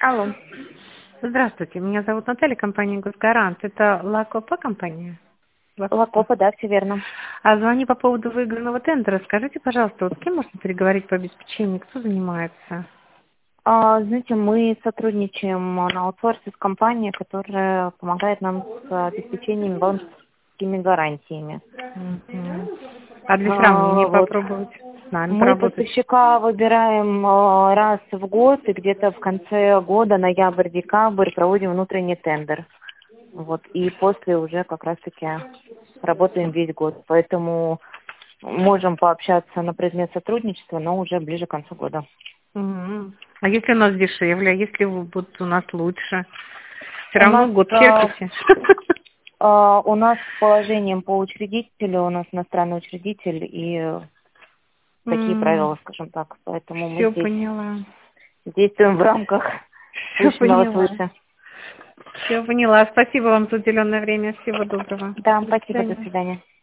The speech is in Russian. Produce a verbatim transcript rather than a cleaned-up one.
Алло. Здравствуйте, меня зовут Наталья, компания «Госгарант». Это Лакопа компания? Лакопа. Лакопа, да, все верно. А звоню по поводу выигранного тендера. Скажите, пожалуйста, вот с кем можно переговорить по обеспечению? Кто занимается? А, знаете, мы сотрудничаем на аутсорсе с компанией, которая помогает нам с обеспечением банковскими гарантиями. Мгм. А для сравнения А, вот. попробовать с нами Мы поработать? поставщика выбираем а, раз в год, и где-то в конце года, ноябрь-декабрь, проводим внутренний тендер. Вот. И после уже как раз-таки работаем весь год. Поэтому можем пообщаться на предмет сотрудничества, но уже ближе к концу года. Мгм. А если у нас дешевле, а если вот у нас лучше? Все У равно нас год а, терпите? а, у нас с положением по учредителю, у нас иностранный учредитель и такие правила, скажем так. Поэтому мы Все здесь поняла. действуем в рамках Все пущенного поняла. свыше. Все поняла. Спасибо вам за уделенное время. Всего доброго. Да, До спасибо, до свидания. свидания.